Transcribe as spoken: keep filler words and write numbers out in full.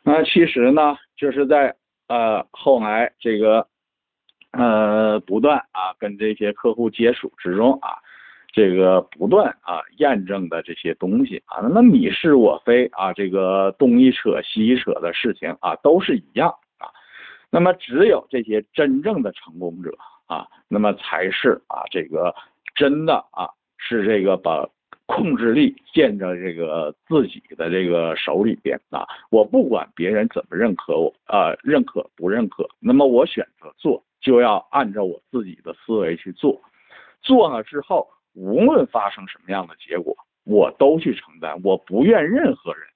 那其实呢，就是在呃后来这个呃不断啊跟这些客户接触之中啊，这个不断啊验证的这些东西啊，那么你是我非啊，这个东一扯西一扯的事情啊，都是一样啊。那么只有这些真正的成功者啊，那么才是啊这个真的啊是这个把控制力建在这个自己的这个手里边啊。我不管别人怎么认可我，呃，认可不认可，那么我选择做，就要按照我自己的思维去做。做了之后，无论发生什么样的结果，我都去承担，我不怨任何人